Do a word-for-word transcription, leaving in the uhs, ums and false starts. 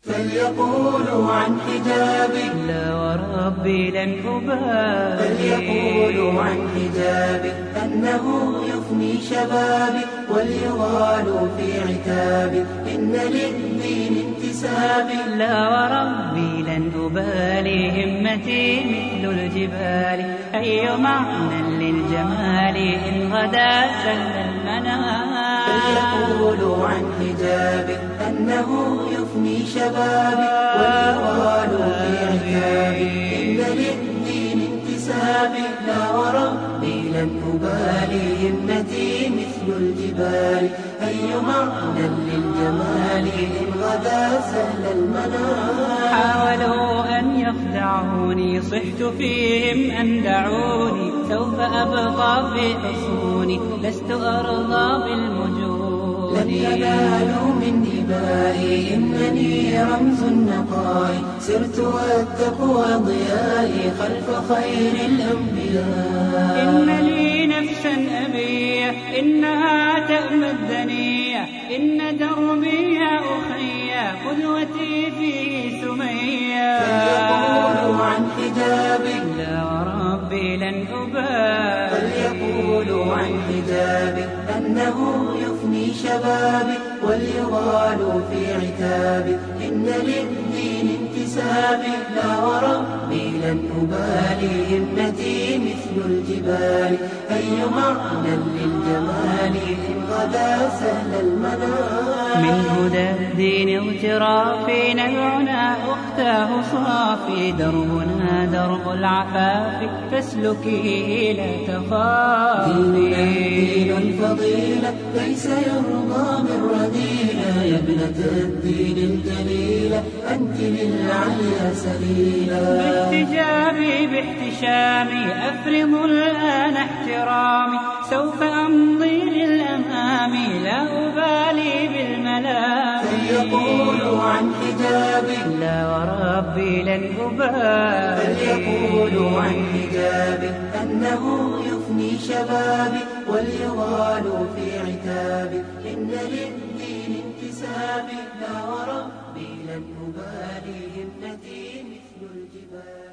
فليقولوا عن حجابي لا وربي لن أبالي. فليقولوا عن حجابي أنه يفني شبابي وليغالوا في عتابي إن للدين انتسابي. لا وربي لن أبالي همتي مثل الجبال أي معنى للجمال إن غدا سل المنام. فليقولوا عن حجابي أنه يفني شبابي وليغالوا في عتابي إن للدين انتسابي. لا وربي لن أبالي همتي مثل الجبال أي معنى للجمال إن غدا سهل المنام. حاولوا أن يخدعوني صحت فيهم أن دعوني سوف أبقى في حصوني لست أرضى بالمجون. لن ينالوا من دمائي إنني رمز النقاء سرت والتقوى ضيائي خلف خير الأنبياء. إن لي نفسا أبية إنها تأمى الدنيا إن دربي يا أخي قدوتي فيه سمية. فليقولوا عن حجابي لا وربي لن أبالي. فليقولوا عن حجابي أنه يفني شبابي وليغالوا في عتابي إن للدين انتسابي. لا وربي لن أبالي همتي مثل الجبال أي معنى للجمال إن غدا سهل المنام. من هدى الدين اغترافي نبعنا أختاه صافي دربنا درب العفاف فاسلكي لا تخافي. ديننا دين الفضيلة ليس يرضى من رذيلة يا ابنة الدين الجليلة أنت للعليا سبيلا. باحتجابي باحتشامي أفرض الآن احترامي سوف أمضي للأمام لا أبالي بالملام. فليقولوا عن حجابي لا وربي لن أبالي. فليقولوا عن حجابي أنه يفني شبابي وليغالوا في عتابي إن للدين انتسابي. لا وربي لن أبالي همتي مثل الجبال.